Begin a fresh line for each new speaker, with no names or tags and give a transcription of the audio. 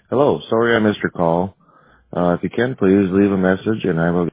Hello, sorry I missed your call. If you can, please leave a message and I will